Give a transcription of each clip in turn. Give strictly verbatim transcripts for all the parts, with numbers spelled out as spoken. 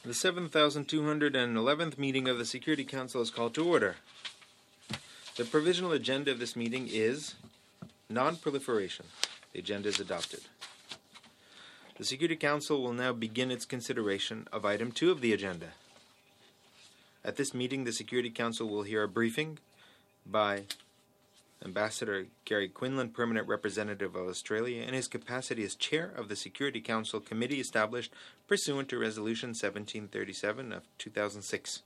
The seven thousand two hundred eleventh meeting of the Security Council is called to order. The provisional agenda of this meeting is non-proliferation. The agenda is adopted. The Security Council will now begin its consideration of item two of the agenda. At this meeting, the Security Council will hear a briefing by Ambassador Gary Quinlan, Permanent Representative of Australia, in his capacity as Chair of the Security Council Committee established pursuant to Resolution seventeen thirty-seven of two thousand six.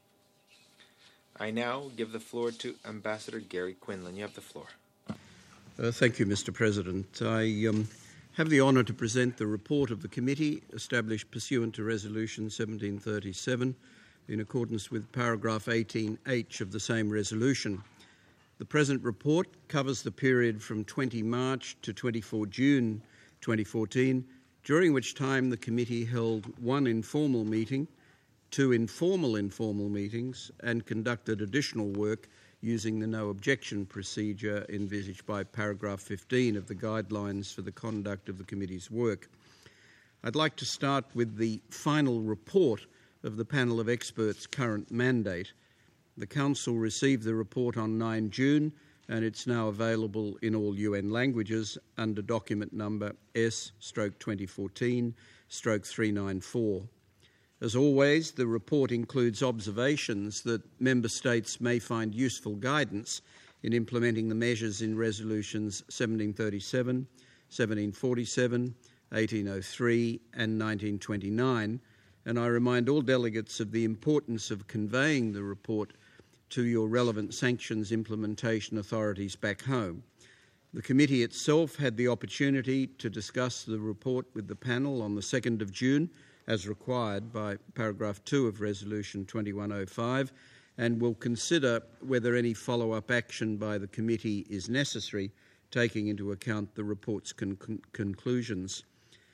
I now give the floor to Ambassador Gary Quinlan. You have the floor. Uh, thank you, Mister President. I um, have the honour to present the report of the committee established pursuant to Resolution seventeen thirty-seven in accordance with paragraph eighteen H of the same resolution. The present report covers the period from the twentieth of March to the twenty-fourth of June twenty fourteen, during which time the committee held one informal meeting, two informal informal meetings, and conducted additional work using the no objection procedure envisaged by paragraph fifteen of the guidelines for the conduct of the committee's work. I'd like to start with the final report of the panel of experts' current mandate. The Council received the report on the ninth of June, and it's now available in all U N languages under document number S twenty fourteen three ninety-four. As always, the report includes observations that Member States may find useful guidance in implementing the measures in Resolutions seventeen thirty-seven, seventeen forty-seven, eighteen oh three and nineteen twenty-nine, and I remind all delegates of the importance of conveying the report to your relevant sanctions implementation authorities back home. The committee itself had the opportunity to discuss the report with the panel on the second of June, as required by paragraph two of Resolution twenty-one oh five, and will consider whether any follow-up action by the committee is necessary, taking into account the report's con- conclusions.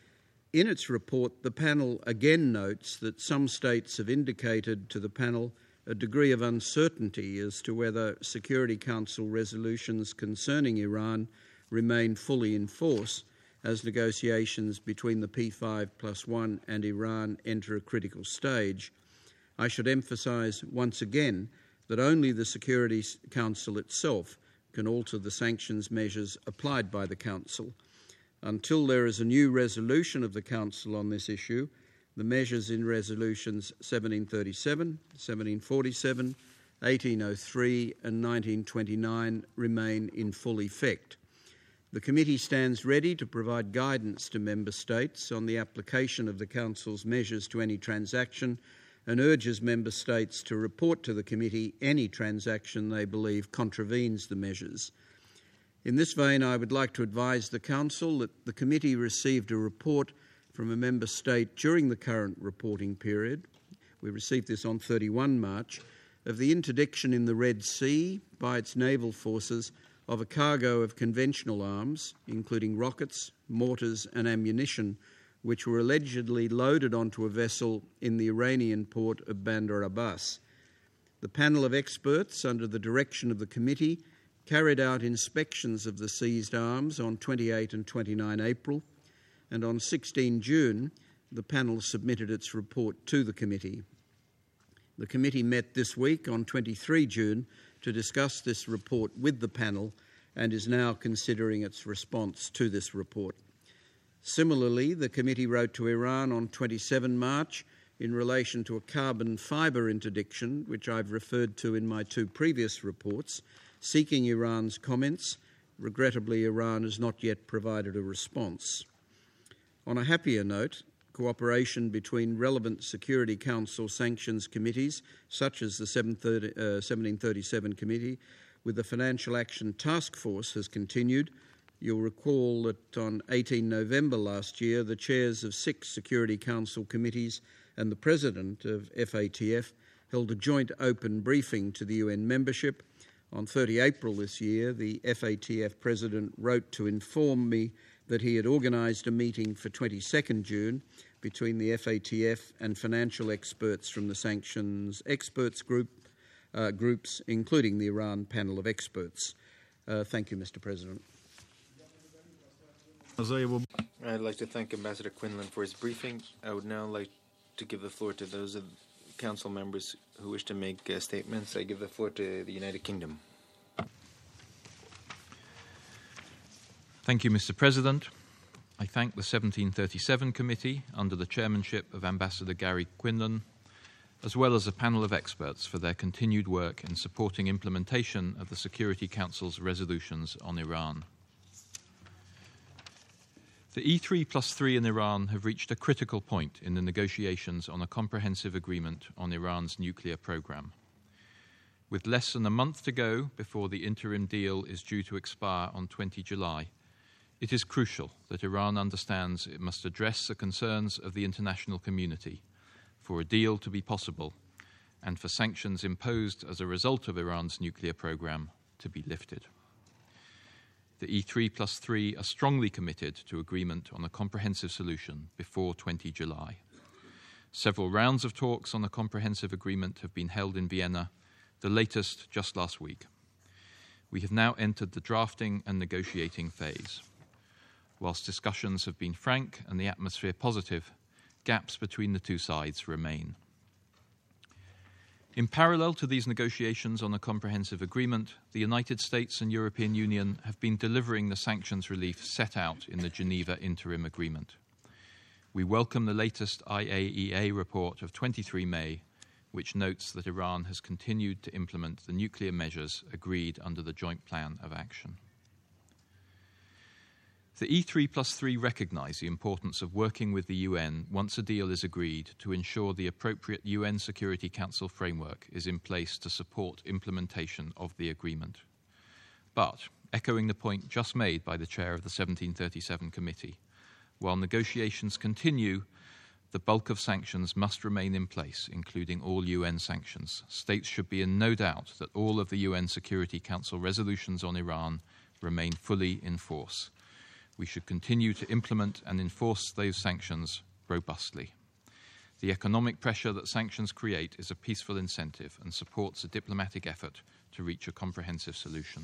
In its report, the panel again notes that some states have indicated to the panel a degree of uncertainty as to whether Security Council resolutions concerning Iran remain fully in force as negotiations between the P five plus one and Iran enter a critical stage. I should emphasise once again that only the Security Council itself can alter the sanctions measures applied by the Council. Until there is a new resolution of the Council on this issue, the measures in Resolutions seventeen thirty-seven, seventeen forty-seven, eighteen oh three and nineteen twenty-nine remain in full effect. The committee stands ready to provide guidance to Member States on the application of the Council's measures to any transaction and urges Member States to report to the committee any transaction they believe contravenes the measures. In this vein, I would like to advise the Council that the committee received a report from a Member State during the current reporting period. We received this on the thirty-first of March, of the interdiction in the Red Sea by its naval forces of a cargo of conventional arms, including rockets, mortars and ammunition, which were allegedly loaded onto a vessel in the Iranian port of Bandar Abbas. The panel of experts, under the direction of the committee, carried out inspections of the seized arms on the twenty-eighth and twenty-ninth of April, and on the sixteenth of June, the panel submitted its report to the committee. The committee met this week on the twenty-third of June to discuss this report with the panel and is now considering its response to this report. Similarly, the committee wrote to Iran on the twenty-seventh of March in relation to a carbon fibre interdiction, which I've referred to in my two previous reports, seeking Iran's comments. Regrettably, Iran has not yet provided a response. On a happier note, cooperation between relevant Security Council sanctions committees, such as the seventeen thirty-seven Committee, with the Financial Action Task Force has continued. You'll recall that on the eighteenth of November last year, the chairs of six Security Council committees and the President of F A T F held a joint open briefing to the U N membership. On the thirtieth of April this year, the F A T F President wrote to inform me that he had organised a meeting for the twenty-second of June between the F A T F and financial experts from the sanctions experts group, uh, groups, including the Iran panel of experts. Uh, thank you, Mister President. I'd like to thank Ambassador Quinlan for his briefing. I would now like to give the floor to those of council members who wish to make uh, statements. I give the floor to the United Kingdom. Thank you, Mister President. I thank the seventeen thirty-seven Committee under the chairmanship of Ambassador Gary Quinlan, as well as a panel of experts for their continued work in supporting implementation of the Security Council's resolutions on Iran. The E three plus three in Iran have reached a critical point in the negotiations on a comprehensive agreement on Iran's nuclear program. With less than a month to go before the interim deal is due to expire on the twentieth of July, it is crucial that Iran understands it must address the concerns of the international community for a deal to be possible and for sanctions imposed as a result of Iran's nuclear program to be lifted. The E three plus three are strongly committed to agreement on a comprehensive solution before the twentieth of July. Several rounds of talks on a comprehensive agreement have been held in Vienna, the latest just last week. We have now entered the drafting and negotiating phase. Whilst discussions have been frank and the atmosphere positive, gaps between the two sides remain. In parallel to these negotiations on a comprehensive agreement, the United States and European Union have been delivering the sanctions relief set out in the Geneva Interim Agreement. We welcome the latest I A E A report of the twenty-third of May, which notes that Iran has continued to implement the nuclear measures agreed under the Joint Plan of Action. The E three plus three recognise the importance of working with the U N once a deal is agreed to ensure the appropriate U N Security Council framework is in place to support implementation of the agreement. But, echoing the point just made by the chair of the seventeen thirty-seven Committee, while negotiations continue, the bulk of sanctions must remain in place, including all U N sanctions. States should be in no doubt that all of the U N Security Council resolutions on Iran remain fully in force. We should continue to implement and enforce those sanctions robustly. The economic pressure that sanctions create is a peaceful incentive and supports a diplomatic effort to reach a comprehensive solution.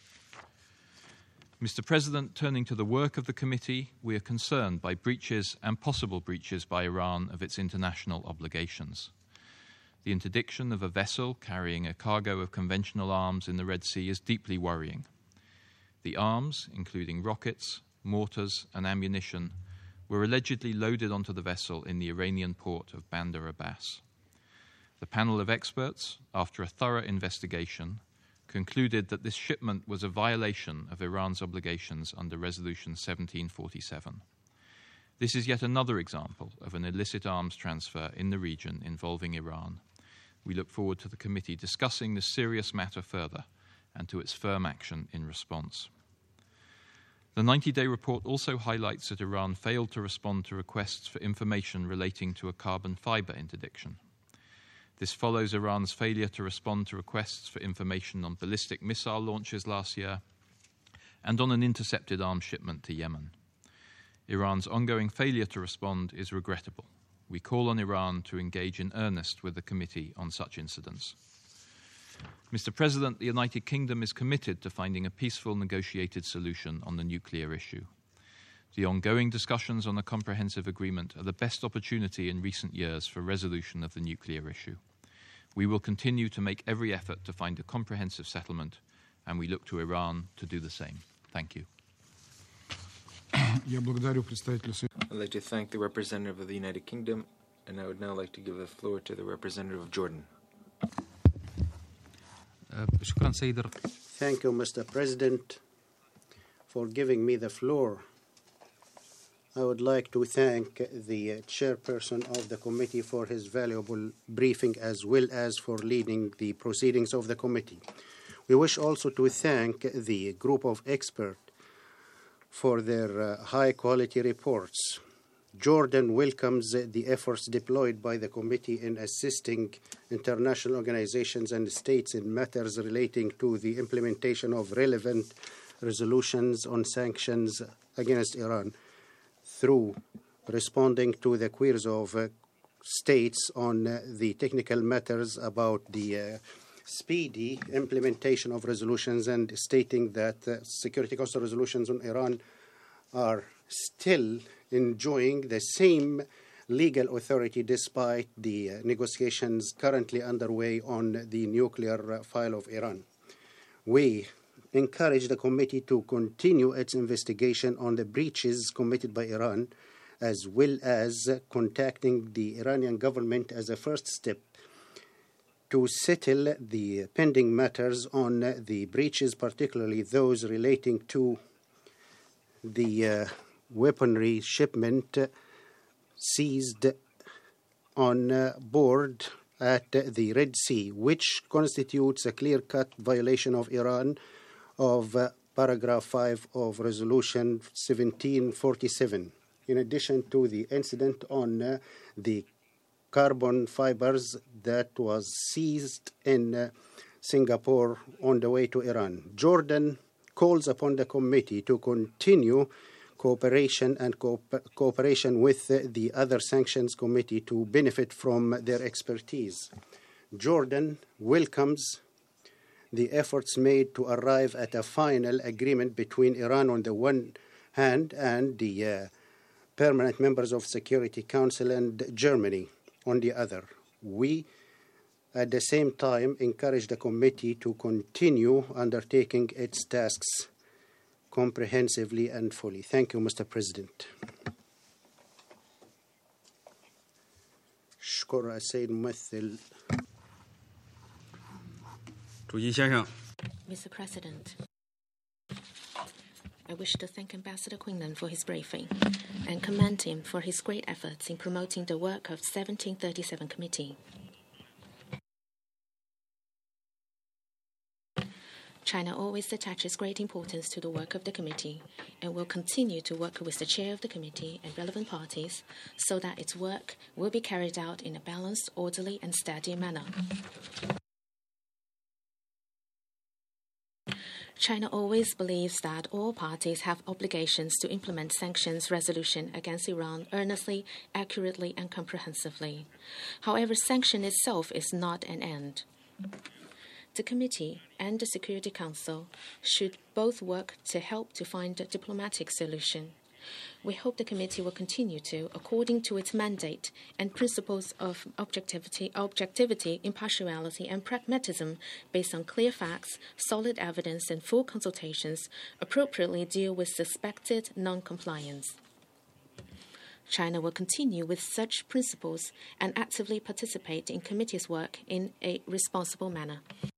Mister President, turning to the work of the committee, we are concerned by breaches and possible breaches by Iran of its international obligations. The interdiction of a vessel carrying a cargo of conventional arms in the Red Sea is deeply worrying. The arms, including rockets, mortars and ammunition, were allegedly loaded onto the vessel in the Iranian port of Bandar Abbas. The panel of experts, after a thorough investigation, concluded that this shipment was a violation of Iran's obligations under Resolution seventeen forty-seven. This is yet another example of an illicit arms transfer in the region involving Iran. We look forward to the committee discussing this serious matter further and to its firm action in response. The ninety-day report also highlights that Iran failed to respond to requests for information relating to a carbon fibre interdiction. This follows Iran's failure to respond to requests for information on ballistic missile launches last year and on an intercepted arms shipment to Yemen. Iran's ongoing failure to respond is regrettable. We call on Iran to engage in earnest with the committee on such incidents. Mister President, the United Kingdom is committed to finding a peaceful negotiated solution on the nuclear issue. The ongoing discussions on a comprehensive agreement are the best opportunity in recent years for resolution of the nuclear issue. We will continue to make every effort to find a comprehensive settlement, and we look to Iran to do the same. Thank you. I'd like to thank the representative of the United Kingdom, and I would now like to give the floor to the representative of Jordan. Thank you, Mister President, for giving me the floor. I would like to thank the chairperson of the committee for his valuable briefing as well as for leading the proceedings of the committee. We wish also to thank the group of experts for their uh, high-quality reports. Jordan welcomes the efforts deployed by the committee in assisting international organizations and states in matters relating to the implementation of relevant resolutions on sanctions against Iran through responding to the queries of uh, states on uh, the technical matters about the uh, speedy implementation of resolutions and stating that uh, Security Council resolutions on Iran are still enjoying the same legal authority despite the uh, negotiations currently underway on the nuclear uh, file of Iran. We encourage the committee to continue its investigation on the breaches committed by Iran, as well as uh, contacting the Iranian government as a first step to settle the pending matters on uh, the breaches, particularly those relating to the uh, weaponry shipment uh, seized on uh, board at uh, the Red Sea, which constitutes a clear-cut violation of Iran of uh, paragraph five of Resolution seventeen forty-seven, in addition to the incident on uh, the carbon fibers that was seized in uh, Singapore on the way to Iran. Jordan calls upon the committee to continue cooperation and co cooperation with uh, the other sanctions committee to benefit from their expertise. Jordan welcomes the efforts made to arrive at a final agreement between Iran on the one hand and the uh, permanent members of Security Council and Germany on the other. We, at the same time, encourage the committee to continue undertaking its tasks comprehensively and fully. Thank you, Mister President. شكرا السيد ممثل. Mister President, I wish to thank Ambassador Quinlan for his briefing and commend him for his great efforts in promoting the work of seventeen thirty-seven Committee. China always attaches great importance to the work of the committee and will continue to work with the chair of the committee and relevant parties so that its work will be carried out in a balanced, orderly, and steady manner. China always believes that all parties have obligations to implement sanctions resolution against Iran earnestly, accurately, and comprehensively. However, sanction itself is not an end. The committee and the Security Council should both work to help to find a diplomatic solution. We hope the committee will continue to, according to its mandate and principles of objectivity, objectivity, impartiality, and pragmatism, based on clear facts, solid evidence, and full consultations, appropriately deal with suspected non-compliance. China will continue with such principles and actively participate in committee's work in a responsible manner.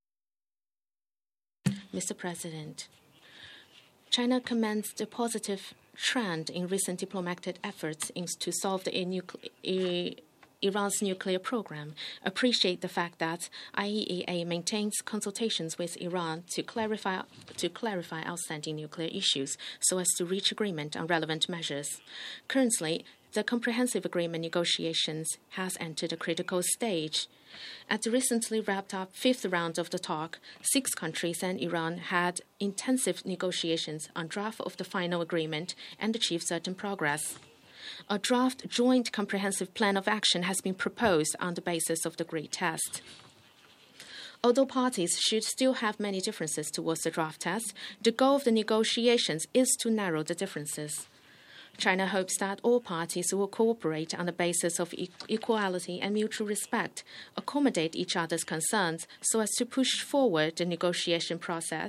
Mister President, China commends the positive trend in recent diplomatic efforts in, to solve the nucle- Iran's nuclear program, appreciate the fact that I A E A maintains consultations with Iran to clarify, to clarify outstanding nuclear issues so as to reach agreement on relevant measures. Currently, the comprehensive agreement negotiations has entered a critical stage. At the recently wrapped-up fifth round of the talk, six countries and Iran had intensive negotiations on draft of the final agreement and achieved certain progress. A draft joint comprehensive plan of action has been proposed on the basis of the Great Test. Although parties should still have many differences towards the draft test, the goal of the negotiations is to narrow the differences. China hopes that all parties will cooperate on the basis of e- equality and mutual respect, accommodate each other's concerns so as to push forward the negotiation process.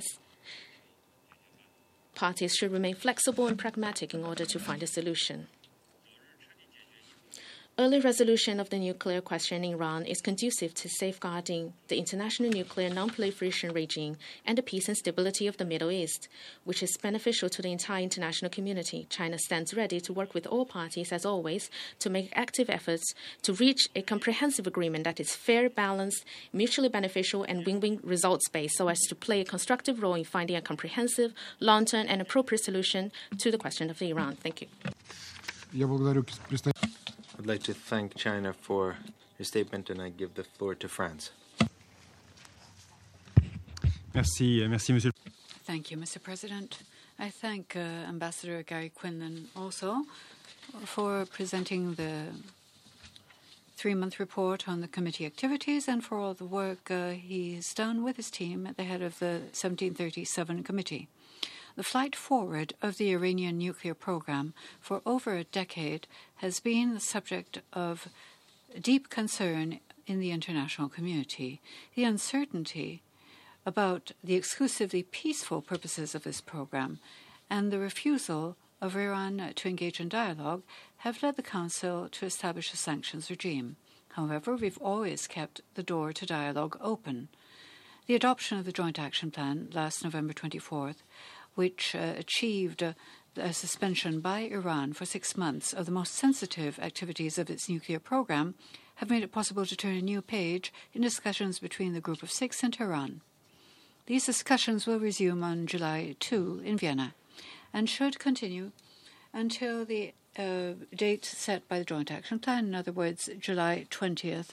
Parties should remain flexible and pragmatic in order to find a solution. Early resolution of the nuclear question in Iran is conducive to safeguarding the international nuclear non-proliferation regime and the peace and stability of the Middle East, which is beneficial to the entire international community. China stands ready to work with all parties, as always, to make active efforts to reach a comprehensive agreement that is fair, balanced, mutually beneficial, and win-win results-based, so as to play a constructive role in finding a comprehensive, long-term, and appropriate solution to the question of Iran. Thank you. I'd like to thank China for your statement, and I give the floor to France. Merci, merci, Monsieur. Thank you, Mister President. I thank uh, Ambassador Gary Quinlan also for presenting the three-month report on the committee activities and for all the work uh, he's done with his team at the head of the seventeen thirty-seven committee. The flight forward of the Iranian nuclear program for over a decade has been the subject of deep concern in the international community. The uncertainty about the exclusively peaceful purposes of this program and the refusal of Iran to engage in dialogue have led the Council to establish a sanctions regime. However, we've always kept the door to dialogue open. The adoption of the Joint Action Plan last November twenty-fourth, which uh, achieved uh, a suspension by Iran for six months of the most sensitive activities of its nuclear program, have made it possible to turn a new page in discussions between the Group of Six and Tehran. These discussions will resume on July second in Vienna and should continue until the uh, date set by the Joint Action Plan, in other words, July twentieth.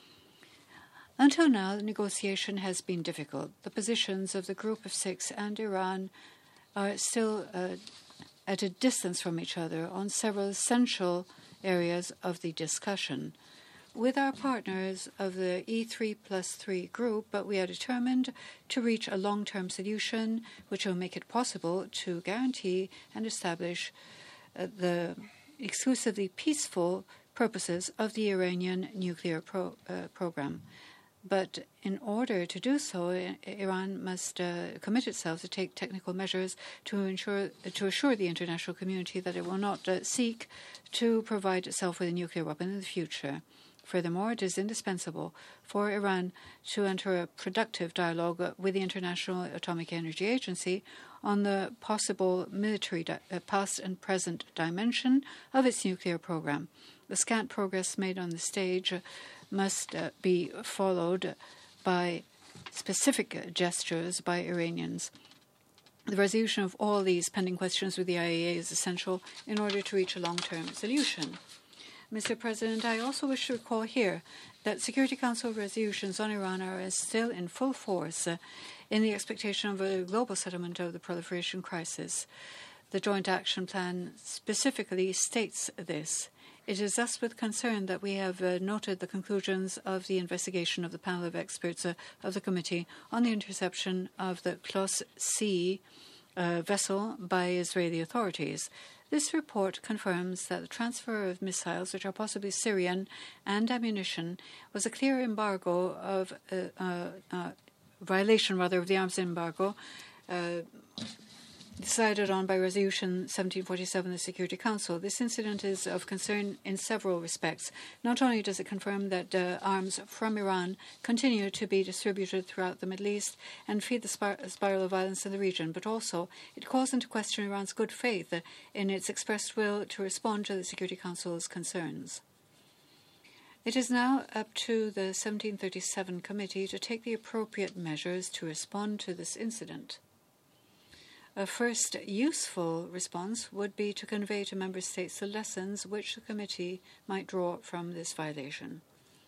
Until now, the negotiation has been difficult. The positions of the Group of Six and Iran are still uh, at a distance from each other on several essential areas of the discussion. With our partners of the E three plus three group, but we are determined to reach a long-term solution which will make it possible to guarantee and establish uh, the exclusively peaceful purposes of the Iranian nuclear pro, uh, program. But in order to do so, Iran must uh, commit itself to take technical measures to ensure to assure the international community that it will not uh, seek to provide itself with a nuclear weapon in the future. Furthermore, it is indispensable for Iran to enter a productive dialogue with the International Atomic Energy Agency on the possible military di- uh, past and present dimension of its nuclear program. The scant progress made on the stage uh, must uh, be followed by specific gestures by Iranians. The resolution of all these pending questions with the I A E A is essential in order to reach a long-term solution. Mister President, I also wish to recall here that Security Council resolutions on Iran are still in full force uh, in the expectation of a global settlement of the proliferation crisis. The Joint Action Plan specifically states this. It is thus with concern that we have uh, noted the conclusions of the investigation of the panel of experts uh, of the Committee on the interception of the Klos C uh, vessel by Israeli authorities. This report confirms that the transfer of missiles, which are possibly Syrian, and ammunition was a clear embargo of uh, uh, uh, violation, rather, of the arms embargo uh, decided on by Resolution seventeen forty-seven of the Security Council. This incident is of concern in several respects. Not only does it confirm that uh, arms from Iran continue to be distributed throughout the Middle East and feed the spir- spiral of violence in the region, but also it calls into question Iran's good faith in its expressed will to respond to the Security Council's concerns. It is now up to the seventeen thirty-seven Committee to take the appropriate measures to respond to this incident. A first useful response would be to convey to Member States the lessons which the Committee might draw from this violation.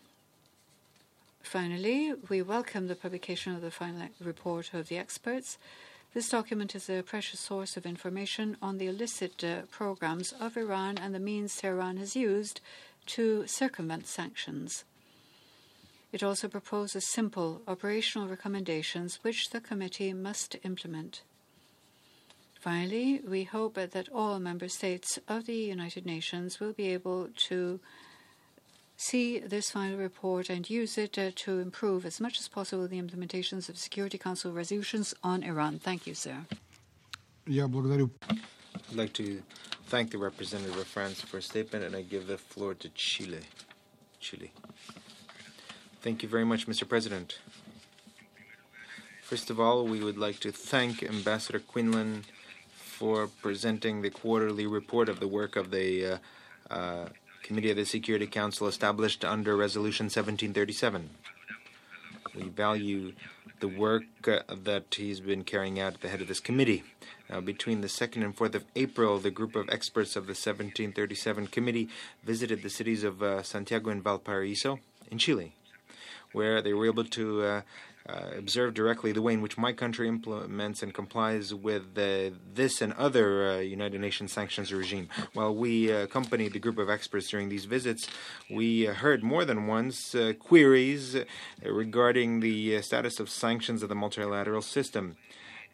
Finally, we welcome the publication of the final report of the experts. This document is a precious source of information on the illicit uh, programs of Iran and the means Tehran has used to circumvent sanctions. It also proposes simple operational recommendations which the Committee must implement. Finally, we hope that all member states of the United Nations will be able to see this final report and use it uh, to improve as much as possible the implementations of Security Council resolutions on Iran. Thank you, sir. I'd like to thank the representative of France for a statement, and I give the floor to Chile. Chile. Thank you very much, Mister President. First of all, we would like to thank Ambassador Quinlan for presenting the quarterly report of the work of the uh, uh, Committee of the Security Council established under Resolution seventeen thirty-seven. We value the work uh, that he's been carrying out at the head of this committee. Now, between the second and fourth of April, the group of experts of the seventeen thirty-seven Committee visited the cities of uh, Santiago and Valparaiso in Chile, where they were able to uh, Uh, observe directly the way in which my country implements and complies with uh, this and other uh, United Nations sanctions regime. While we uh, accompanied the group of experts during these visits, we uh, heard more than once uh, queries regarding the uh, status of sanctions of the multilateral system.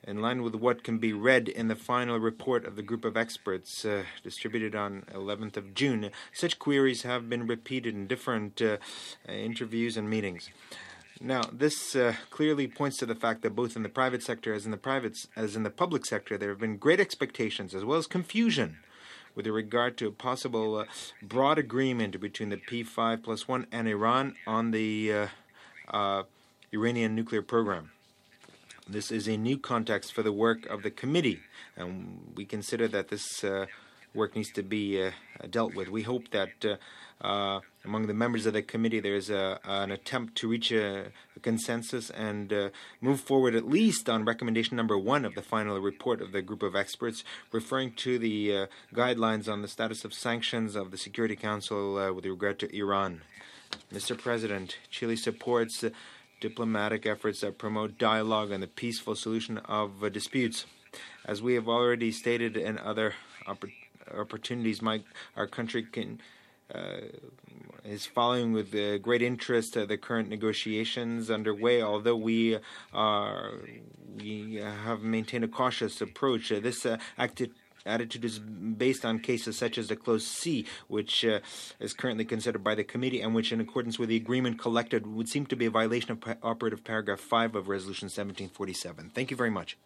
in line with what can be read in the final report of the group of experts uh, distributed on eleventh of June. Such queries have been repeated in different uh, interviews and meetings. Now, this uh, clearly points to the fact that both in the private sector as in the private as in the public sector, there have been great expectations as well as confusion with regard to a possible uh, broad agreement between the P five plus one and Iran on the uh, uh, Iranian nuclear program. This is a new context for the work of the committee, and we consider that this uh, work needs to be uh, dealt with. We hope that uh, uh, among the members of the committee there is a, an attempt to reach a, a consensus and uh, move forward at least on recommendation number one of the final report of the group of experts, referring to the uh, guidelines on the status of sanctions of the Security Council uh, with regard to Iran. Mister President, Chile supports uh, diplomatic efforts that promote dialogue and the peaceful solution of uh, disputes. As we have already stated in other oppor- opportunities, my, our country can, uh, is following with uh, great interest uh, the current negotiations underway, although we, are, we have maintained a cautious approach. Uh, this uh, acti- attitude is based on cases such as the Clause C, which uh, is currently considered by the committee and which, in accordance with the agreement collected, would seem to be a violation of pa- operative paragraph five of Resolution seventeen forty-seven. Thank you very much.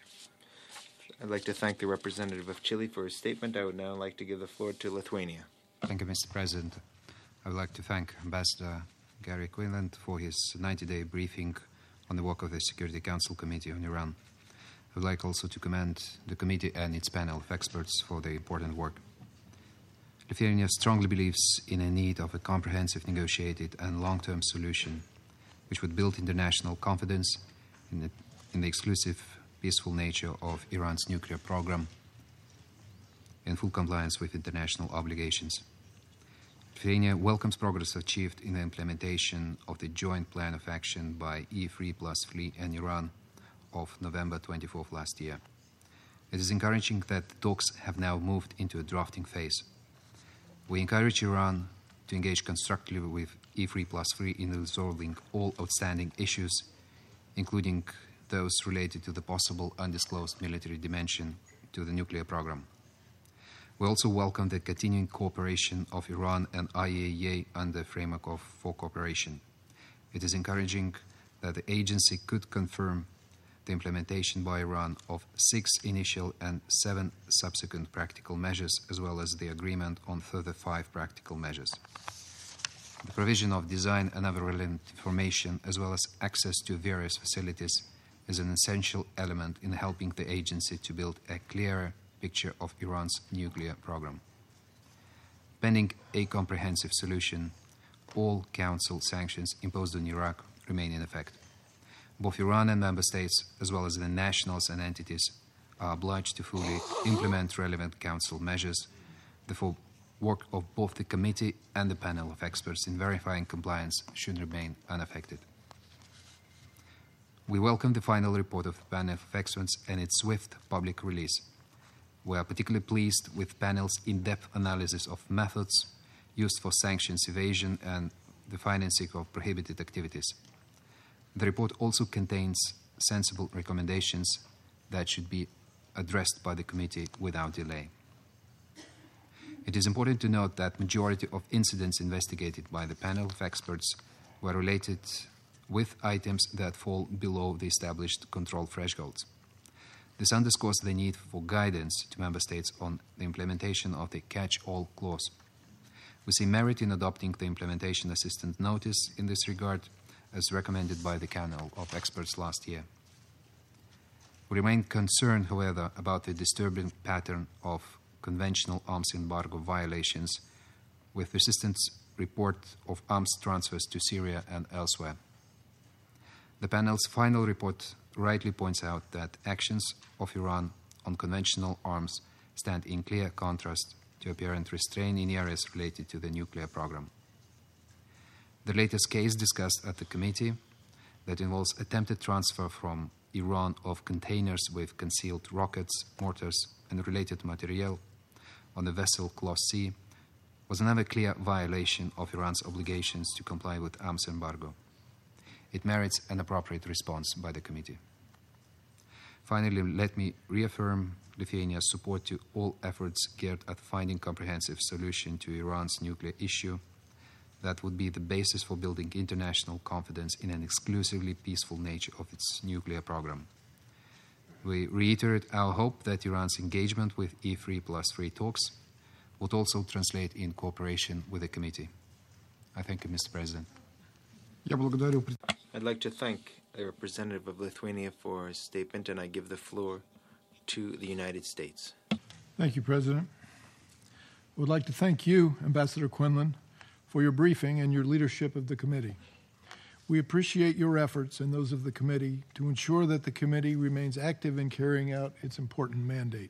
I'd like to thank the representative of Chile for his statement. I would now like to give the floor to Lithuania. Thank you, Mister President. I would like to thank Ambassador Gary Quinlan for his ninety-day briefing on the work of the Security Council Committee on Iran. I would like also to commend the committee and its panel of experts for the important work. Lithuania strongly believes in a need of a comprehensive, negotiated and long-term solution which would build international confidence in the, in the exclusive, peaceful nature of Iran's nuclear program in full compliance with international obligations. Lithuania welcomes progress achieved in the implementation of the joint plan of action by E three plus three and Iran of November twenty-fourth last year. It is encouraging that the talks have now moved into a drafting phase. We encourage Iran to engage constructively with E three plus three in resolving all outstanding issues, including those related to the possible undisclosed military dimension to the nuclear program. We also welcome the continuing cooperation of Iran and I A E A under the framework of for cooperation. It is encouraging that the agency could confirm the implementation by Iran of six initial and seven subsequent practical measures, as well as the agreement on further five practical measures. The provision of design and other relevant information, as well as access to various facilities, is an essential element in helping the agency to build a clearer picture of Iran's nuclear program. Pending a comprehensive solution, all Council sanctions imposed on Iraq remain in effect. Both Iran and member states, as well as the nationals and entities, are obliged to fully implement relevant Council measures. Therefore, work of both the committee and the panel of experts in verifying compliance should remain unaffected. We welcome the final report of the panel of experts and its swift public release. We are particularly pleased with the panel's in-depth analysis of methods used for sanctions evasion and the financing of prohibited activities. The report also contains sensible recommendations that should be addressed by the committee without delay. It is important to note that the majority of incidents investigated by the panel of experts were related with items that fall below the established control thresholds. This underscores the need for guidance to member states on the implementation of the catch-all clause. We see merit in adopting the implementation assistance notice in this regard, as recommended by the panel of experts last year. We remain concerned, however, about the disturbing pattern of conventional arms embargo violations, with persistent report of arms transfers to Syria and elsewhere. The panel's final report rightly points out that actions of Iran on conventional arms stand in clear contrast to apparent restraint in areas related to the nuclear program. The latest case discussed at the committee that involves attempted transfer from Iran of containers with concealed rockets, mortars, and related material on the vessel Clause C was another clear violation of Iran's obligations to comply with arms embargo. It merits an appropriate response by the committee. Finally, let me reaffirm Lithuania's support to all efforts geared at finding a comprehensive solution to Iran's nuclear issue that would be the basis for building international confidence in an exclusively peaceful nature of its nuclear program. We reiterate our hope that Iran's engagement with E three plus three talks would also translate in cooperation with the committee. I thank you, Mister President. I'd like to thank the representative of Lithuania for his statement, and I give the floor to the United States. Thank you, President. I would like to thank you, Ambassador Quinlan, for your briefing and your leadership of the committee. We appreciate your efforts and those of the committee to ensure that the committee remains active in carrying out its important mandate.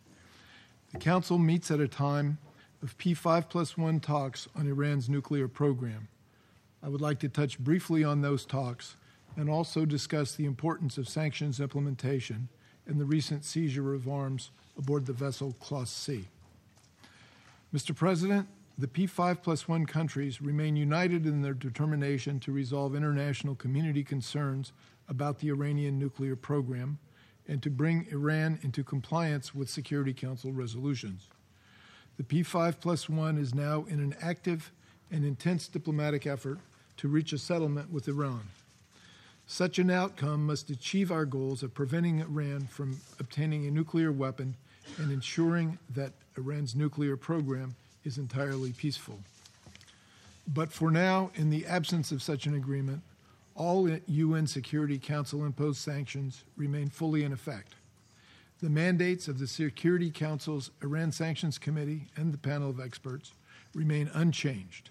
The Council meets at a time of P five plus one talks on Iran's nuclear program. I would like to touch briefly on those talks and also discuss the importance of sanctions implementation and the recent seizure of arms aboard the vessel Class C. Mister President, the P five plus one countries remain united in their determination to resolve international community concerns about the Iranian nuclear program and to bring Iran into compliance with Security Council resolutions. The P five plus one is now in an active and intense diplomatic effort to reach a settlement with Iran. Such an outcome must achieve our goals of preventing Iran from obtaining a nuclear weapon and ensuring that Iran's nuclear program is entirely peaceful. But for now, in the absence of such an agreement, all U N Security Council imposed sanctions remain fully in effect. The mandates of the Security Council's Iran Sanctions Committee and the panel of experts remain unchanged.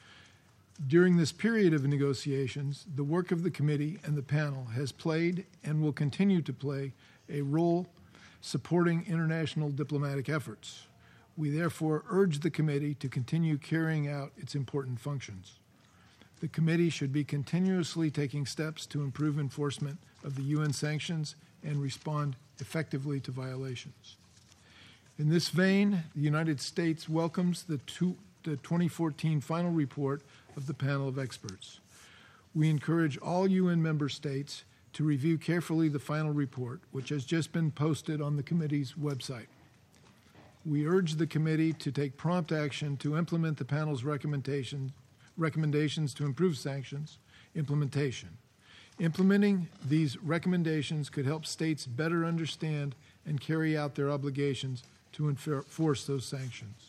During this period of negotiations, the work of the committee and the panel has played and will continue to play a role supporting international diplomatic efforts. We therefore urge the committee to continue carrying out its important functions. The committee should be continuously taking steps to improve enforcement of the U N sanctions and respond effectively to violations. In this vein, the United States welcomes the, two, the twenty fourteen final report of the panel of experts. We encourage all U N member states to review carefully the final report, which has just been posted on the committee's website. We urge the committee to take prompt action to implement the panel's recommendation, recommendations to improve sanctions implementation. Implementing these recommendations could help states better understand and carry out their obligations to enforce those sanctions.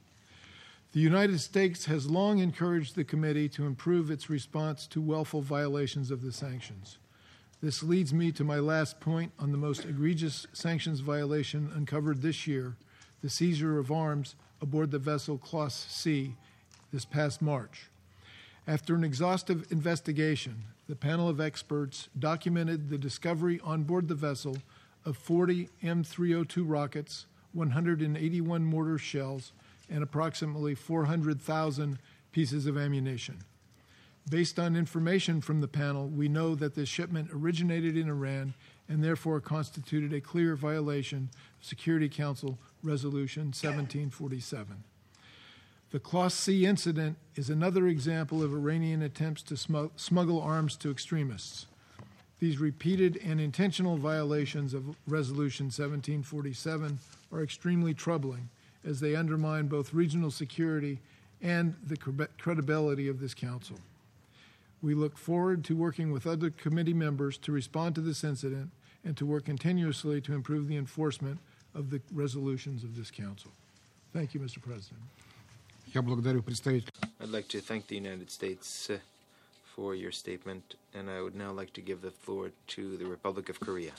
The United States has long encouraged the committee to improve its response to willful violations of the sanctions. This leads me to my last point on the most egregious sanctions violation uncovered this year, the seizure of arms aboard the vessel Class C this past March. After an exhaustive investigation, the panel of experts documented the discovery on board the vessel of forty M three oh two rockets, one hundred eighty-one mortar shells, and approximately four hundred thousand pieces of ammunition. Based on information from the panel, we know that this shipment originated in Iran and therefore constituted a clear violation of Security Council Resolution seventeen forty-seven. The Class C incident is another example of Iranian attempts to smug- smuggle arms to extremists. These repeated and intentional violations of Resolution seventeen forty-seven are extremely troubling, as they undermine both regional security and the credibility of this council. We look forward to working with other committee members to respond to this incident and to work continuously to improve the enforcement of the resolutions of this council. Thank you, Mister President. I'd like to thank the United States uh, for your statement, and I would now like to give the floor to the Republic of Korea.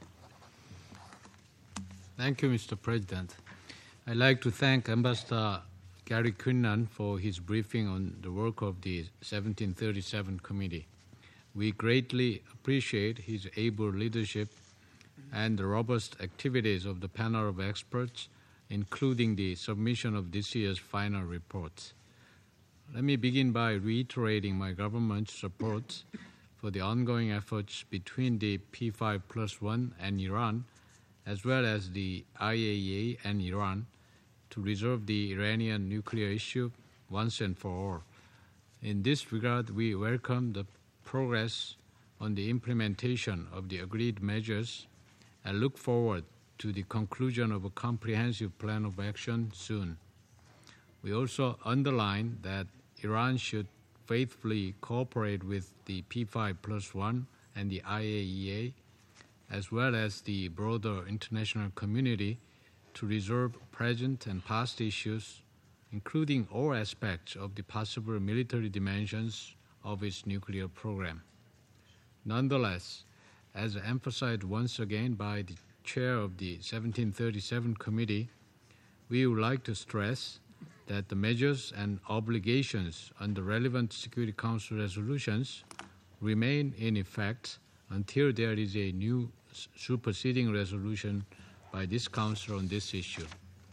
Thank you, Mister President. I'd like to thank Ambassador Gary Quinlan for his briefing on the work of the seventeen thirty-seven Committee. We greatly appreciate his able leadership and the robust activities of the panel of experts, including the submission of this year's final reports. Let me begin by reiterating my government's support for the ongoing efforts between the P five plus one and Iran, as well as the I A E A and Iran, to resolve the Iranian nuclear issue once and for all. In this regard, we welcome the progress on the implementation of the agreed measures and look forward to the conclusion of a comprehensive plan of action soon. We also underline that Iran should faithfully cooperate with the P five plus one and the I A E A, as well as the broader international community, to resolve present and past issues, including all aspects of the possible military dimensions of its nuclear program. Nonetheless, as emphasized once again by the chair of the seventeen thirty-seven Committee, we would like to stress that the measures and obligations under relevant Security Council resolutions remain in effect until there is a new superseding resolution by this Council on this issue.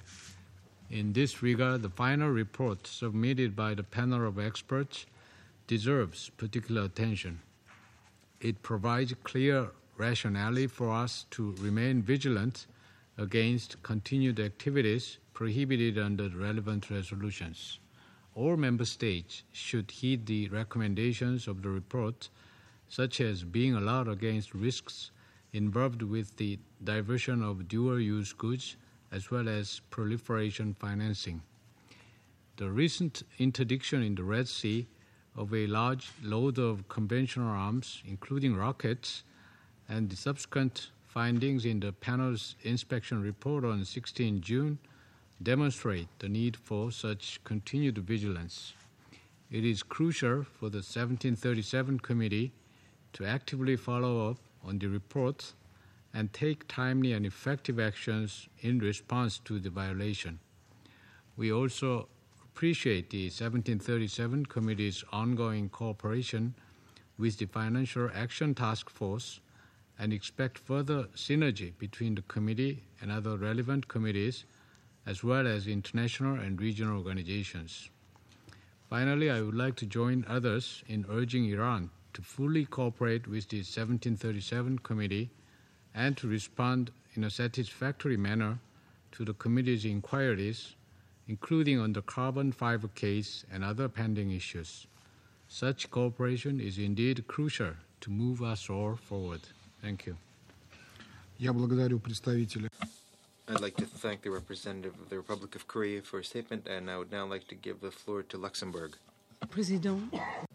In this regard, the final report submitted by the panel of experts deserves particular attention. It provides clear rationale for us to remain vigilant against continued activities prohibited under the relevant resolutions. All member states should heed the recommendations of the report, such as being allowed against risks involved with the diversion of dual-use goods as well as proliferation financing. The recent interdiction in the Red Sea of a large load of conventional arms, including rockets, and the subsequent findings in the panel's inspection report on the sixteenth of June demonstrate the need for such continued vigilance. It is crucial for the seventeen thirty-seven Committee to actively follow up on the report and take timely and effective actions in response to the violation. We also appreciate the seventeen thirty-seven Committee's ongoing cooperation with the Financial Action Task Force and expect further synergy between the Committee and other relevant committees, as well as international and regional organizations. Finally, I would like to join others in urging Iran to fully cooperate with the seventeen thirty-seven Committee and to respond in a satisfactory manner to the Committee's inquiries, including on the carbon fiber case and other pending issues. Such cooperation is indeed crucial to move us all forward. Thank you. Я благодарю представителя. I'd like to thank the representative of the Republic of Korea for a statement, and I would now like to give the floor to Luxembourg. President.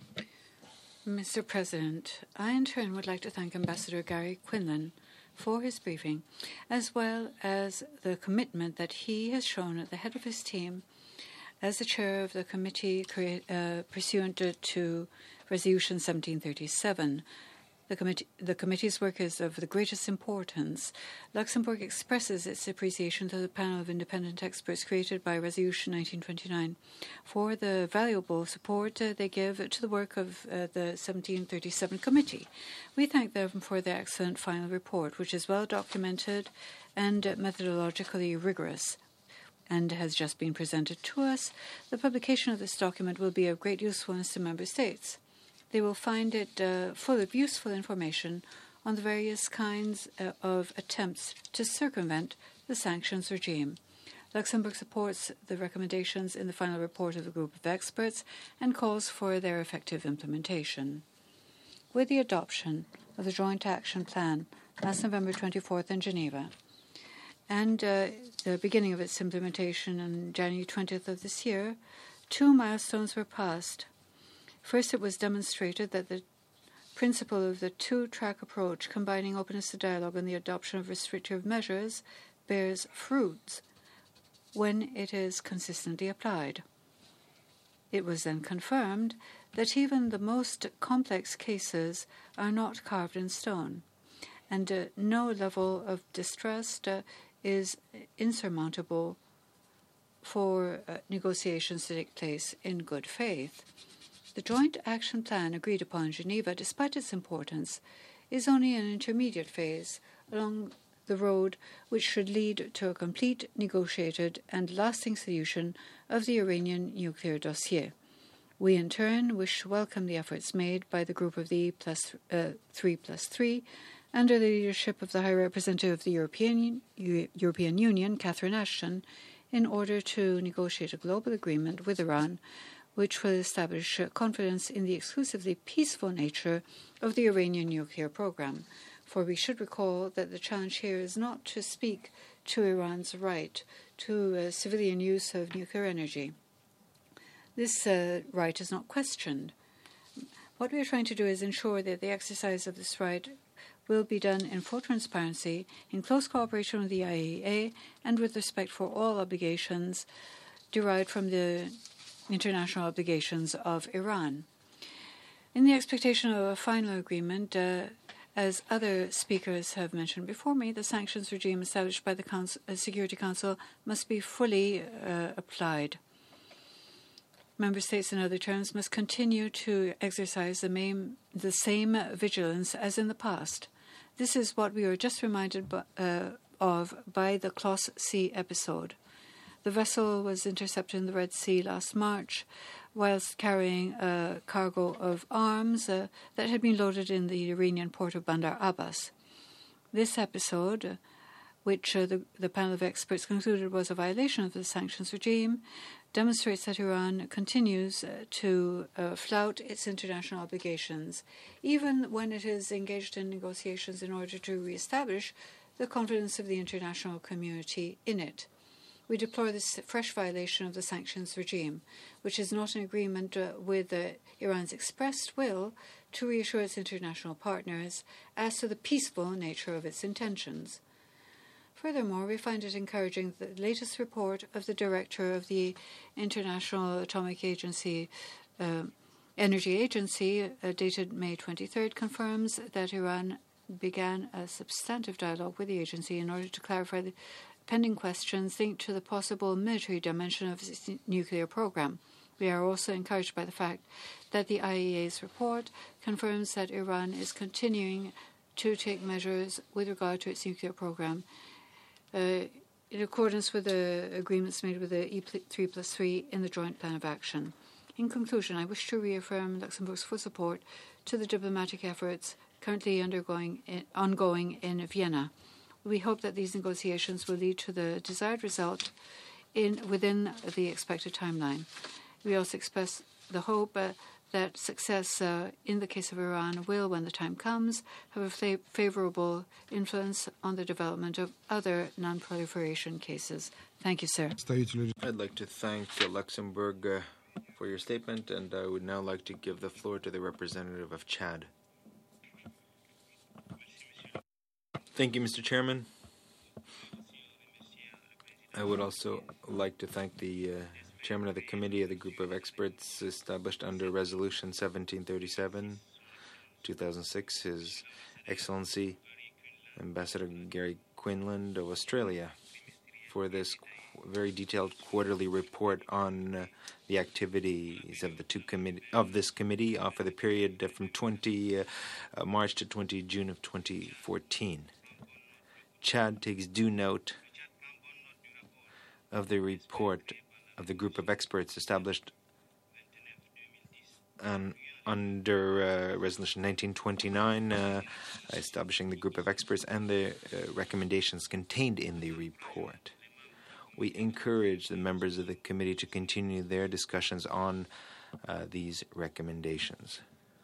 Mister President, I in turn would like to thank Ambassador Gary Quinlan for his briefing, as well as the commitment that he has shown at the head of his team as the chair of the committee uh, pursuant to Resolution seventeen thirty-seven. The, committee, the committee's work is of the greatest importance. Luxembourg expresses its appreciation to the panel of independent experts created by Resolution nineteen twenty-nine for the valuable support uh, they give to the work of uh, the seventeen thirty-seven Committee. We thank them for their excellent final report, which is well documented and methodologically rigorous and has just been presented to us. The publication of this document will be of great usefulness to Member States. They will find it uh, full of useful information on the various kinds uh, of attempts to circumvent the sanctions regime. Luxembourg supports the recommendations in the final report of the group of experts and calls for their effective implementation. With the adoption of the Joint Action Plan last November twenty-fourth in Geneva and uh, the beginning of its implementation on January twentieth of this year, two milestones were passed. First, it was demonstrated that the principle of the two-track approach, combining openness to dialogue and the adoption of restrictive measures, bears fruits when it is consistently applied. It was then confirmed that even the most complex cases are not carved in stone, and uh, no level of distrust uh, is insurmountable for uh, negotiations to take place in good faith. The Joint Action Plan agreed upon in Geneva, despite its importance, is only an intermediate phase along the road which should lead to a complete, negotiated, and lasting solution of the Iranian nuclear dossier. We, in turn, wish to welcome the efforts made by the group of the plus, uh, three plus three under the leadership of the High Representative of the European, U- European Union, Catherine Ashton, in order to negotiate a global agreement with Iran which will establish confidence in the exclusively peaceful nature of the Iranian nuclear program. For we should recall that the challenge here is not to speak to Iran's right to uh, civilian use of nuclear energy. This uh, right is not questioned. What we are trying to do is ensure that the exercise of this right will be done in full transparency, in close cooperation with the I A E A, and with respect for all obligations derived from the international obligations of Iran. In the expectation of a final agreement, uh, as other speakers have mentioned before me, the sanctions regime established by the Council, uh, Security Council must be fully uh, applied. Member States, in other terms, must continue to exercise the, main, the same vigilance as in the past. This is what we were just reminded by, uh, of by the Klaus Sea episode. The vessel was intercepted in the Red Sea last March whilst carrying a cargo of arms uh, that had been loaded in the Iranian port of Bandar Abbas. This episode, uh, which uh, the, the panel of experts concluded was a violation of the sanctions regime, demonstrates that Iran continues uh, to uh, flout its international obligations, even when it is engaged in negotiations in order to reestablish the confidence of the international community in it. We deplore this fresh violation of the sanctions regime, which is not in agreement uh, with uh, Iran's expressed will to reassure its international partners as to the peaceful nature of its intentions. Furthermore, we find it encouraging that the latest report of the director of the International Atomic Agency, uh, Energy Agency, uh, dated May twenty-third, confirms that Iran began a substantive dialogue with the agency in order to clarify the pending questions linked to the possible military dimension of its nuclear program. We are also encouraged by the fact that the I A E A's report confirms that Iran is continuing to take measures with regard to its nuclear program uh, in accordance with the agreements made with the E three plus three in the Joint Plan of Action. In conclusion, I wish to reaffirm Luxembourg's full support to the diplomatic efforts currently undergoing in, ongoing in Vienna. We hope that these negotiations will lead to the desired result in within the expected timeline. We also express the hope uh, that success uh, in the case of Iran will, when the time comes, have a fa- favorable influence on the development of other non-proliferation cases. Thank you, sir. I'd like to thank uh, Luxembourg uh, for your statement, and I would now like to give the floor to the representative of Chad. Thank you, Mister Chairman. I would also like to thank the uh, chairman of the committee of the group of experts established under Resolution seventeen thirty-seven, two thousand six, His Excellency Ambassador Gary Quinlan of Australia, for this very detailed quarterly report on uh, the activities of the two committee of this committee uh, for the period uh, from twenty uh, uh, March to twenty June of twenty fourteen. Chad takes due note of the report of the group of experts established um, under uh, Resolution nineteen twenty-nine, uh, establishing the group of experts, and the uh, recommendations contained in the report. We encourage the members of the committee to continue their discussions on uh, these recommendations.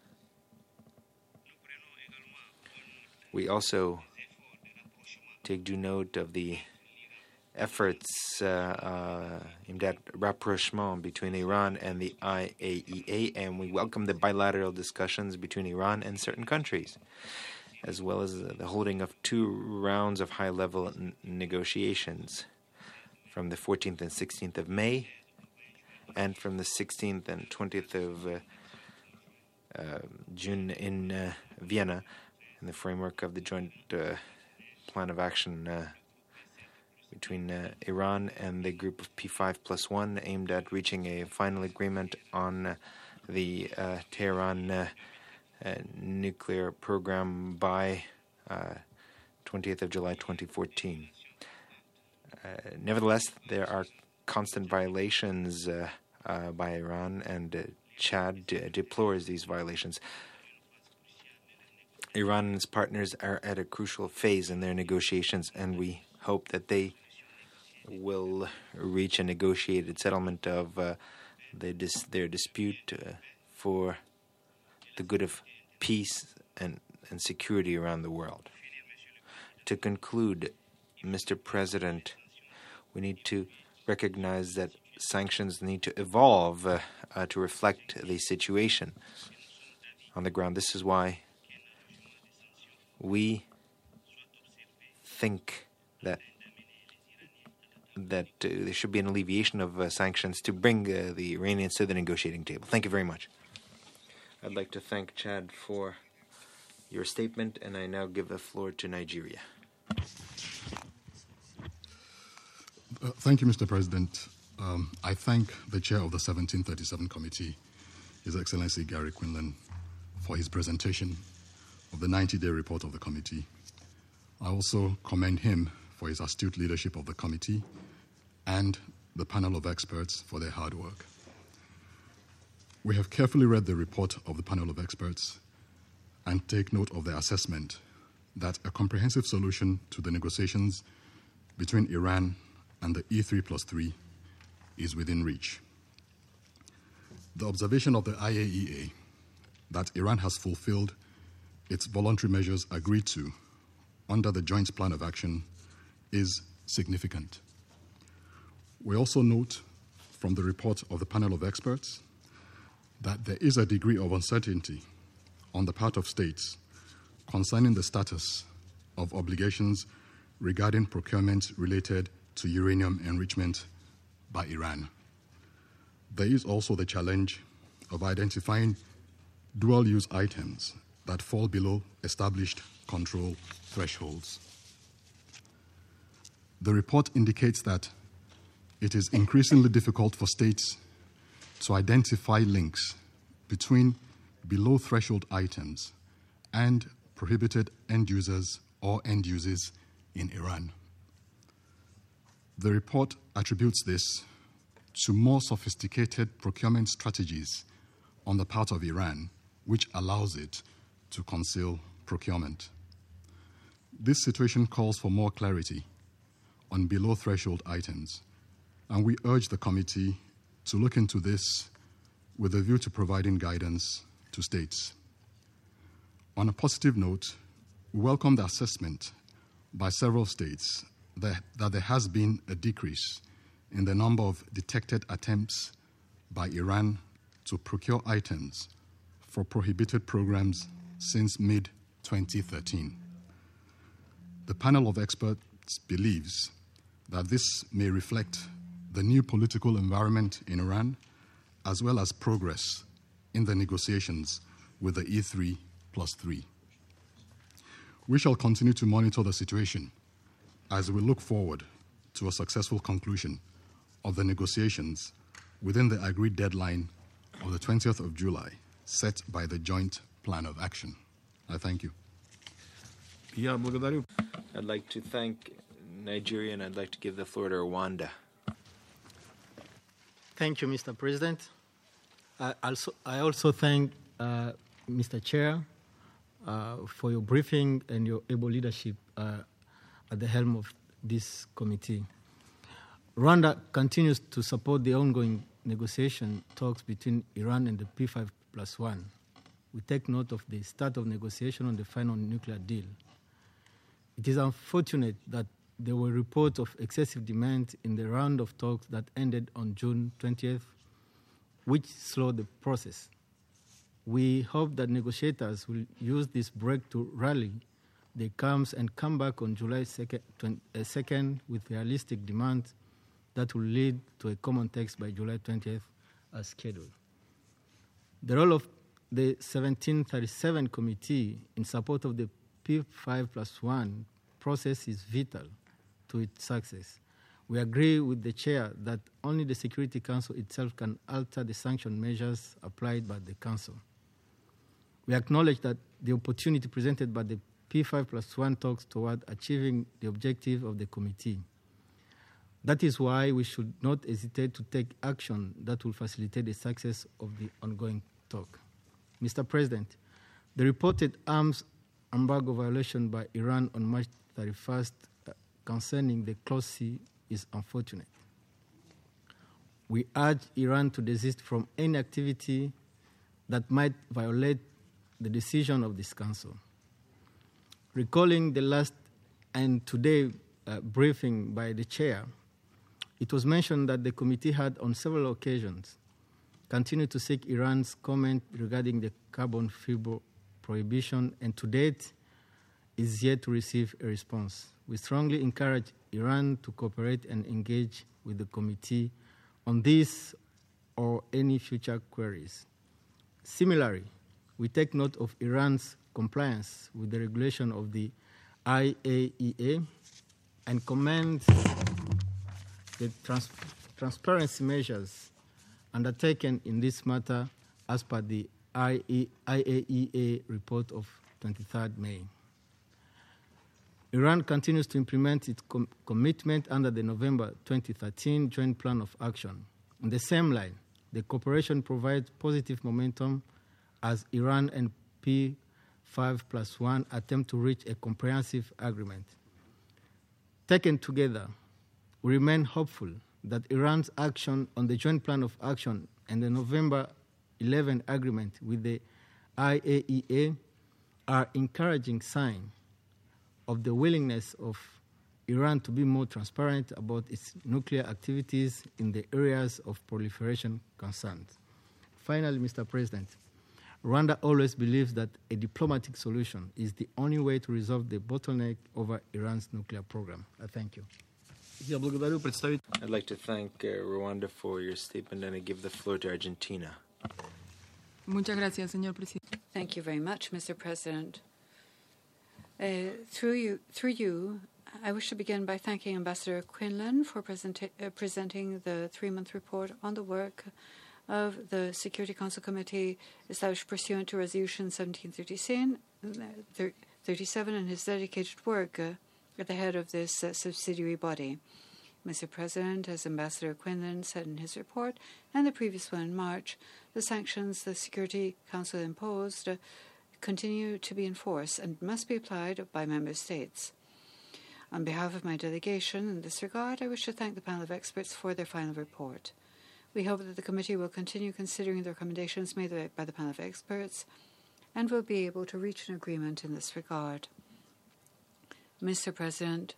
We also take due note of the efforts uh, uh, aimed at rapprochement between Iran and the I A E A, and we welcome the bilateral discussions between Iran and certain countries, as well as the holding of two rounds of high-level n- negotiations from the fourteenth and sixteenth of May, and from the sixteenth and twentieth of uh, uh, June in uh, Vienna, in the framework of the Joint uh, Plan of Action uh, between uh, Iran and the group of P five plus one, aimed at reaching a final agreement on uh, the uh, Tehran uh, uh, nuclear program by uh, twentieth of July twenty fourteen. Uh, nevertheless, there are constant violations uh, uh, by Iran, and uh, Chad de- deplores these violations. Iran and its partners are at a crucial phase in their negotiations, and we hope that they will reach a negotiated settlement of uh, the dis- their dispute uh, for the good of peace and and security around the world. To conclude, Mister President, we need to recognize that sanctions need to evolve uh, uh, to reflect the situation on the ground. This is why we think that that uh, there should be an alleviation of uh, sanctions to bring uh, the Iranians to the negotiating table. Thank you very much. I'd like to thank Chad for your statement, and I now give the floor to Nigeria. Uh, thank you, Mister President. Um, I thank the chair of the seventeen thirty-seven committee, His Excellency Gary Quinlan, for his presentation of the ninety-day report of the committee. I also commend him for his astute leadership of the committee and the panel of experts for their hard work. We have carefully read the report of the panel of experts and take note of their assessment that a comprehensive solution to the negotiations between Iran and the E three plus three is within reach. The observation of the I A E A that Iran has fulfilled its voluntary measures agreed to under the Joint Plan of Action is significant. We also note from the report of the panel of experts that there is a degree of uncertainty on the part of states concerning the status of obligations regarding procurement related to uranium enrichment by Iran. There is also the challenge of identifying dual-use items that fall below established control thresholds. The report indicates that it is increasingly difficult for states to identify links between below-threshold items and prohibited end users or end users in Iran. The report attributes this to more sophisticated procurement strategies on the part of Iran, which allows it to conceal procurement. This situation calls for more clarity on below-threshold items, and we urge the committee to look into this with a view to providing guidance to states. On a positive note, we welcome the assessment by several states that, that there has been a decrease in the number of detected attempts by Iran to procure items for prohibited programs since mid twenty thirteen. The panel of experts believes that this may reflect the new political environment in Iran, as well as progress in the negotiations with the E three plus three. We shall continue to monitor the situation as we look forward to a successful conclusion of the negotiations within the agreed deadline of the twentieth of July set by the Joint Plan of Action. I thank you. I'd like to thank Nigeria, and I'd like to give the floor to Rwanda. Thank you, Mister President. I also, I also thank uh, Mister Chair uh, for your briefing and your able leadership uh, at the helm of this committee. Rwanda continues to support the ongoing negotiation talks between Iran and the P five plus one. We take note of the start of negotiation on the final nuclear deal. It is unfortunate that there were reports of excessive demand in the round of talks that ended on June twentieth, which slowed the process. We hope that negotiators will use this break to rally their calms and come back on July second with realistic demands that will lead to a common text by July twentieth as scheduled. The role of the seventeen thirty-seven committee in support of the P five plus one process is vital to its success. We agree with the chair that only the Security Council itself can alter the sanction measures applied by the Council. We acknowledge that the opportunity presented by the P five plus one talks toward achieving the objective of the committee. That is why we should not hesitate to take action that will facilitate the success of the ongoing talk. Mister President, the reported arms embargo violation by Iran on March thirty-first uh, concerning the Close Sea is unfortunate. We urge Iran to desist from any activity that might violate the decision of this Council. Recalling the last and today uh, briefing by the chair, it was mentioned that the committee had on several occasions continued to seek Iran's comment regarding the carbon fiber prohibition, and to date is yet to receive a response. We strongly encourage Iran to cooperate and engage with the committee on this or any future queries. Similarly, we take note of Iran's compliance with the regulation of the I A E A and commend the trans transparency measures undertaken in this matter as per the I A E A report of twenty-third May. Iran continues to implement its com commitment under the November twenty thirteen Joint Plan of Action. In the same line, the cooperation provides positive momentum as Iran and P five plus one attempt to reach a comprehensive agreement. Taken together, we remain hopeful that Iran's action on the Joint Plan of Action and the November eleventh agreement with the I A E A are encouraging signs of the willingness of Iran to be more transparent about its nuclear activities in the areas of proliferation concerned. Finally, Mister President, Rwanda always believes that a diplomatic solution is the only way to resolve the bottleneck over Iran's nuclear program. I thank you. I'd like to thank uh, Rwanda for your statement, and I give the floor to Argentina. Muchas gracias, señor presidente. Thank you very much, Mister President. Uh, through you, through you, I wish to begin by thanking Ambassador Quinlan for presenta uh, presenting the three-month report on the work of the Security Council Committee established pursuant to Resolution seventeen thirty-seven and his dedicated work uh, at the head of this uh, subsidiary body. Mister President, as Ambassador Quinlan said in his report, and the previous one in March, the sanctions the Security Council imposed uh, continue to be enforced and must be applied by member states. On behalf of my delegation in this regard, I wish to thank the panel of experts for their final report. We hope that the committee will continue considering the recommendations made by the panel of experts and will be able to reach an agreement in this regard. Mister President,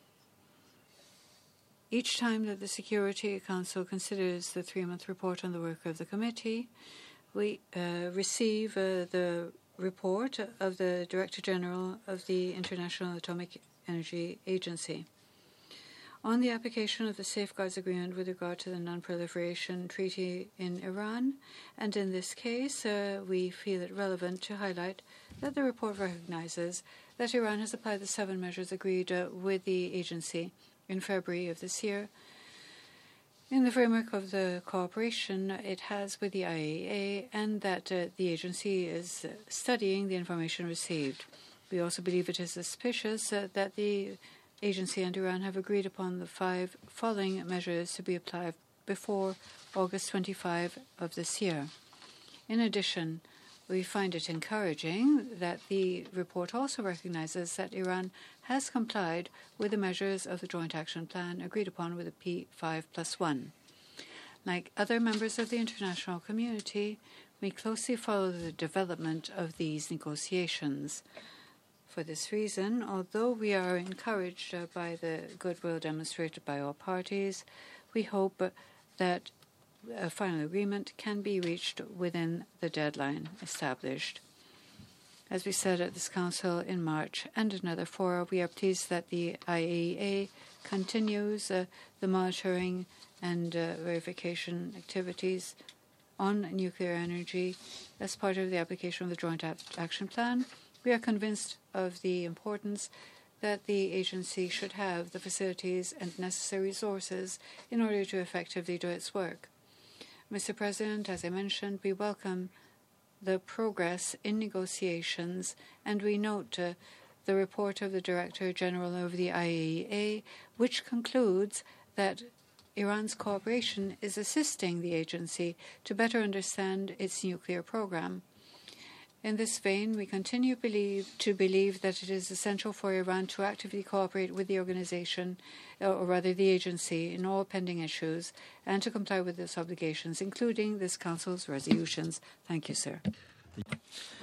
each time that the Security Council considers the three-month report on the work of the committee, we uh, receive uh, the report of the Director General of the International Atomic Energy Agency on the application of the Safeguards Agreement with regard to the Non-Proliferation Treaty in Iran. And in this case, uh, we feel it relevant to highlight that the report recognizes that Iran has applied the seven measures agreed uh, with the agency in February of this year in the framework of the cooperation it has with the I A E A, and that uh, the agency is uh, studying the information received. We also believe it is suspicious uh, that the agency and Iran have agreed upon the five following measures to be applied before August twenty-fifth of this year. In addition, we find it encouraging that the report also recognizes that Iran has complied with the measures of the Joint Action Plan agreed upon with the P five plus one. Like other members of the international community, we closely follow the development of these negotiations. For this reason, although we are encouraged uh, by the goodwill demonstrated by all parties, we hope uh, that a final agreement can be reached within the deadline established. As we said at this Council in March and in other fora, we are pleased that the I A E A continues uh, the monitoring and uh, verification activities on nuclear energy as part of the application of the Joint Action Plan. We are convinced of the importance that the agency should have the facilities and necessary resources in order to effectively do its work. Mister President, as I mentioned, we welcome the progress in negotiations, and we note uh, the report of the Director General of the I A E A, which concludes that Iran's cooperation is assisting the agency to better understand its nuclear program. In this vein, we continue believe, to believe that it is essential for Iran to actively cooperate with the organization, or rather the agency, in all pending issues, and to comply with its obligations, including this Council's resolutions. Thank you, sir.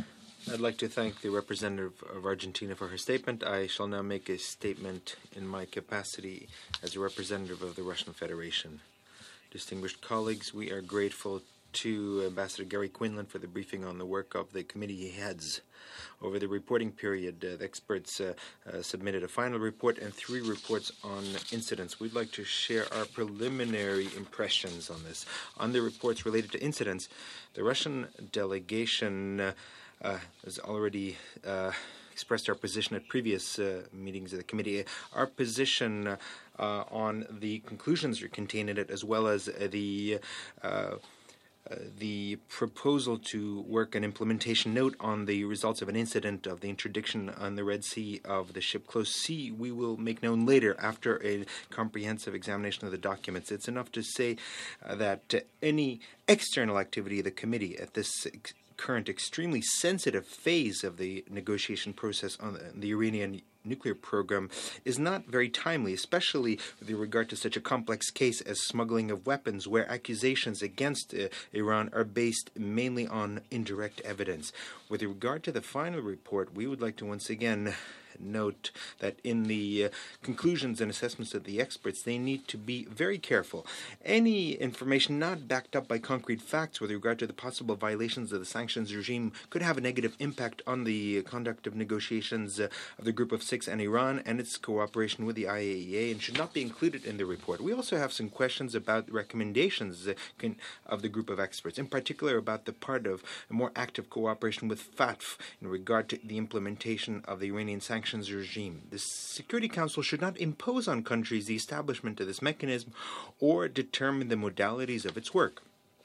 I'd like to thank the representative of Argentina for her statement. I shall now make a statement in my capacity as a representative of the Russian Federation. Distinguished colleagues, we are grateful to Ambassador Gary Quinlan for the briefing on the work of the committee heads. Over the reporting period, uh, the experts uh, uh, submitted a final report and three reports on incidents. We'd like to share our preliminary impressions on this. On the reports related to incidents, the Russian delegation uh, uh, has already uh, expressed our position at previous uh, meetings of the committee. Our position uh, uh, on the conclusions contained in it, as well as uh, the uh, Uh, the proposal to work an implementation note on the results of an incident of the interdiction on the Red Sea of the ship Close Sea, we will make known later after a comprehensive examination of the documents. It's enough to say uh, that uh, any external activity of the committee at this ex- current extremely sensitive phase of the negotiation process on the, the Iranian nuclear program is not very timely, especially with regard to such a complex case as smuggling of weapons, where accusations against uh, Iran are based mainly on indirect evidence. With regard to the final report, we would like to once again note that in the uh, conclusions and assessments of the experts, they need to be very careful. Any information not backed up by concrete facts with regard to the possible violations of the sanctions regime could have a negative impact on the conduct of negotiations uh, of the Group of Six and Iran and its cooperation with the I A E A, and should not be included in the report. We also have some questions about recommendations uh, can, of the group of experts, in particular about the part of a more active cooperation with F A T F in regard to the implementation of the Iranian sanctions regime. The Security Council should not impose on countries the establishment of this mechanism or determine the modalities of its work.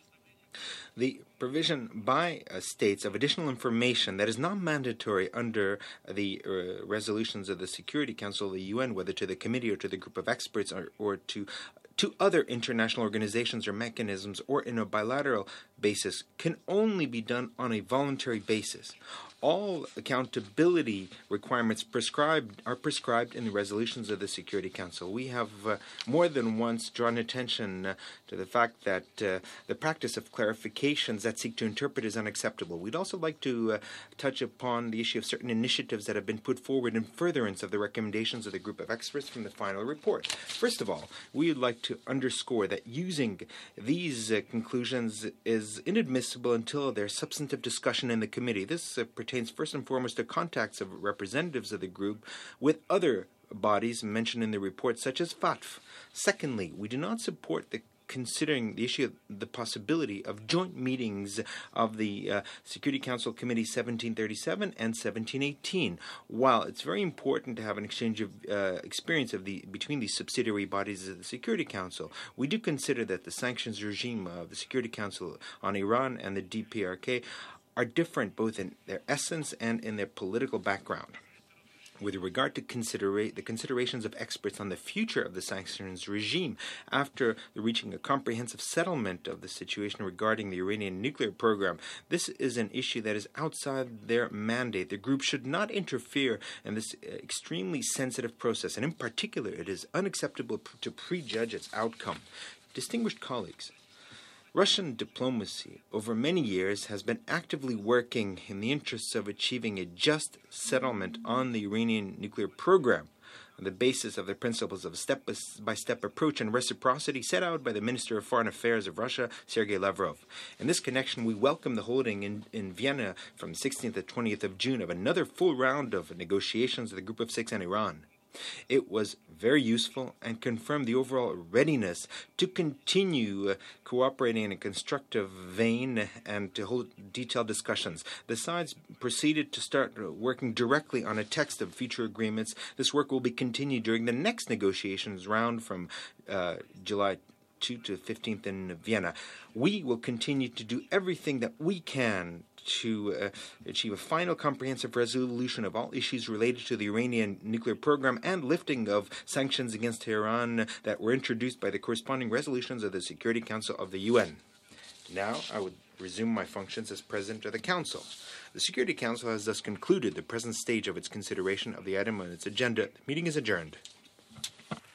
The provision by uh, states of additional information that is not mandatory under the uh, resolutions of the Security Council of the U N, whether to the committee or to the group of experts or, or to to other international organizations or mechanisms or in a bilateral basis, can only be done on a voluntary basis. All accountability requirements prescribed are prescribed in the resolutions of the Security Council. We have uh, more than once drawn attention uh, to the fact that uh, the practice of clarifications that seek to interpret is unacceptable. We'd also like to uh, touch upon the issue of certain initiatives that have been put forward in furtherance of the recommendations of the group of experts from the final report. First of all, we would like to underscore that using these uh, conclusions is inadmissible until there's substantive discussion in the committee. This uh, pertains first and foremost to contacts of representatives of the group with other bodies mentioned in the report, such as F A T F. Secondly, we do not support the considering the issue of the possibility of joint meetings of the uh, Security Council Committee seventeen thirty-seven and seventeen eighteen. While it's very important to have an exchange of uh, experience of the between these subsidiary bodies of the Security Council, we do consider that the sanctions regime of the Security Council on Iran and the D P R K are different both in their essence and in their political background. With regard to considera- the considerations of experts on the future of the sanctions regime after reaching a comprehensive settlement of the situation regarding the Iranian nuclear program, this is an issue that is outside their mandate. The group should not interfere in this extremely sensitive process, and in particular, it is unacceptable to prejudge its outcome. Distinguished colleagues, Russian diplomacy over many years has been actively working in the interests of achieving a just settlement on the Iranian nuclear program on the basis of the principles of a step-by-step approach and reciprocity set out by the Minister of Foreign Affairs of Russia, Sergei Lavrov. In this connection, we welcome the holding in, in Vienna from the sixteenth to twentieth of June of another full round of negotiations with the Group of Six and Iran. It was very useful and confirmed the overall readiness to continue uh, cooperating in a constructive vein and to hold detailed discussions. The sides proceeded to start working directly on a text of future agreements. This work will be continued during the next negotiations round from uh, July second to fifteenth in Vienna. We will continue to do everything that we can to uh, achieve a final comprehensive resolution of all issues related to the Iranian nuclear program and lifting of sanctions against Tehran that were introduced by the corresponding resolutions of the Security Council of the U N. Now I would resume my functions as President of the Council. The Security Council has thus concluded the present stage of its consideration of the item on its agenda. The meeting is adjourned.